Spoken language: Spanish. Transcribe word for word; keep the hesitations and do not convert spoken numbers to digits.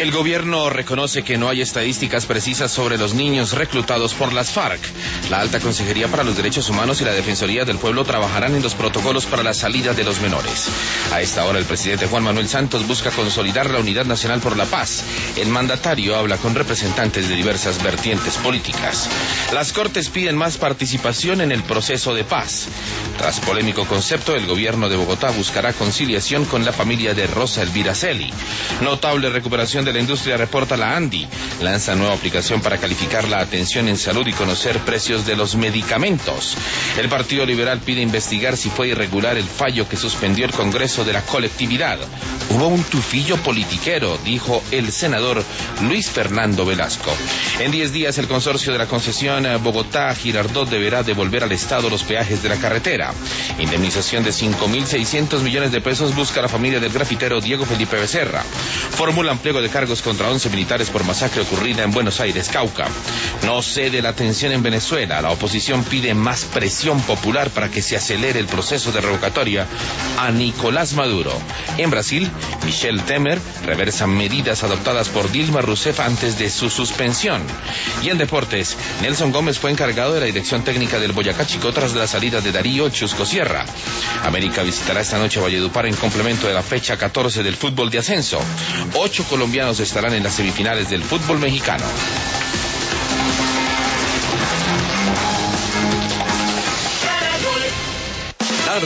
El gobierno reconoce que no hay estadísticas precisas sobre los niños reclutados por las FARC. La Alta Consejería para los Derechos Humanos y la Defensoría del Pueblo trabajarán en los protocolos para la salida de los menores. A esta hora, el presidente Juan Manuel Santos busca consolidar la Unidad Nacional por la Paz. El mandatario habla con representantes de diversas vertientes políticas. Las Cortes piden más participación en el proceso de paz. Tras polémico concepto, el gobierno de Bogotá buscará conciliación con la familia de Rosa Elvira Celi. Notable recuperación de la industria, reporta la ANDI. Lanza nueva aplicación para calificar la atención en salud y conocer precios de los medicamentos. El Partido Liberal pide investigar si fue irregular el fallo que suspendió el Congreso de la colectividad. Hubo un tufillo politiquero, dijo el senador Luis Fernando Velasco. En diez días, el consorcio de la concesión Bogotá-Girardot deberá devolver al Estado los peajes de la carretera. Indemnización de cinco mil seiscientos millones de pesos busca la familia del grafitero Diego Felipe Becerra. Formulan pliego de cargos contra once militares por masacre ocurrida en Buenos Aires, Cauca. No cede la tensión en Venezuela. La oposición pide más presión popular para que se acelere el proceso de revocatoria a Nicolás Maduro. En Brasil, Michel Temer reversa medidas adoptadas por Dilma Rousseff antes de su suspensión. Y en deportes, Nelson Gómez fue encargado de la dirección técnica del Boyacá Chicó tras la salida de Darío Chusco Sierra. América visitará esta noche Valledupar en complemento de la fecha catorce del fútbol de ascenso. Ocho colombianos estarán en las semifinales del fútbol mexicano.